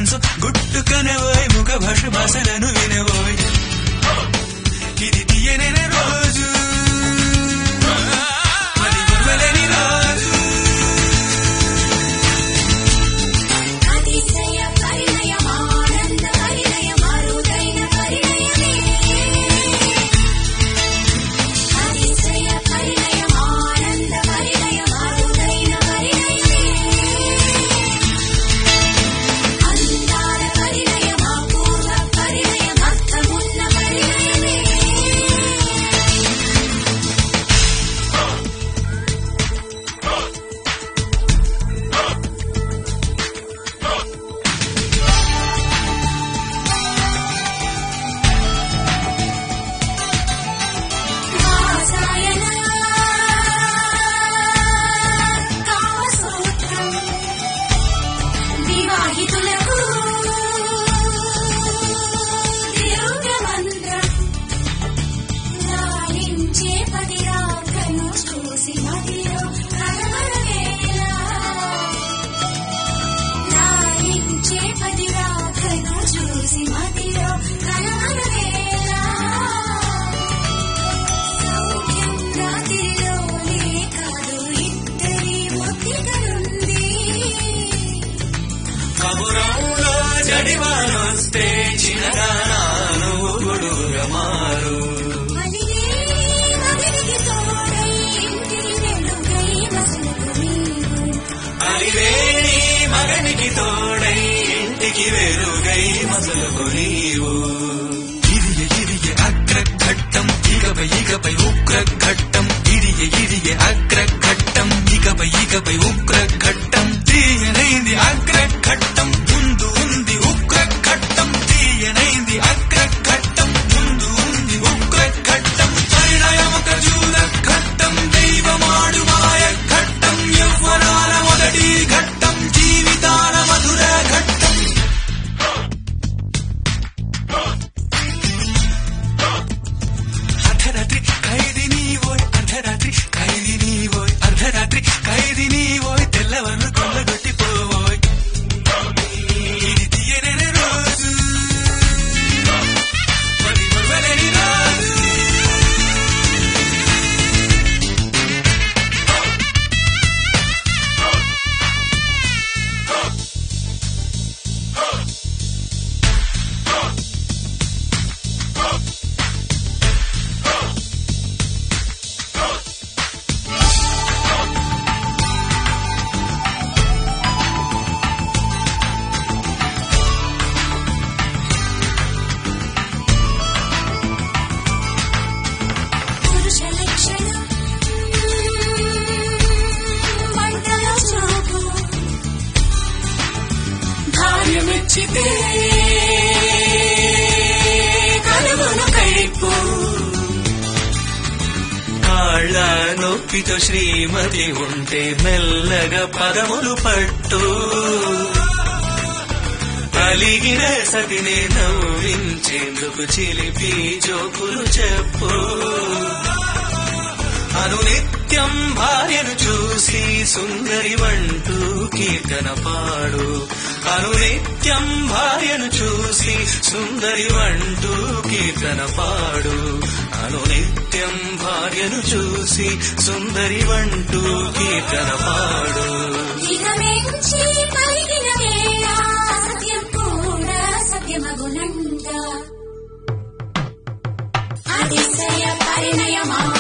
మనసు గుట్టుకనవోయ్ ముఖ భాష భాషలను వినవోయ్ ఇది తీయనైన రోజు అది గుర్వలేని రోజు కబురంలో జడివానొస్తే చిన్నగాను గొడుగుగా మారు అలివేణి మగనికి తోడై ఇంటికి వెలుగై మసలుకు నీవు ఇదియ అగ్రఘట్టం ఇకపై ఉగ్రఘట్టం ఇదియ అగ్రఘట్టం ఇకపై ఉగ్రఘట్టం తీయనైంది అగ్రఘట్టం ముందు ఉంది ఉగ్రఘట్టం తీయనైంది అగ్రఘట్టం ముందు ఉంది ఉగ్రఘట్టం పరిణయమొక జూల ఘట్టం దైవమాడు మాయ ఘట్టం యవ్వనాల మొదటి ఘట్టం జీవితాల మధుర ఘట్టం అర్ధరాత్రి ఖైదీని ఓయ్ అర్ధరాత్రి ఖైదీని ఓయ్ అర్ధరాత్రి ఖైదీని ఓయ్ తెల్లవన్ను కొల్లగొట్టిపోవోయ్ ఇది తీయనైన రోజు అది మరువలేని రోజు భార్యమెచ్చితే కనుమను కైపు కాళ్ళ నొప్పితో శ్రీమతి ఉంటే మెల్లగా పదములు పట్టు అలిగిన సతిని నవ్వించేందుకు చిలిపి జోకులు చెప్పు అనునిత్యం భార్యను చూసి సుందరి వంటూ కీర్తన పాడు అనునిత్యం భార్యను చూసి సుందరి వంటూ కీర్తన పాడు అనునిత్యం భార్యను చూసి సుందరి వంటూ కీర్తన పాడు అతిశయ పరిణయమా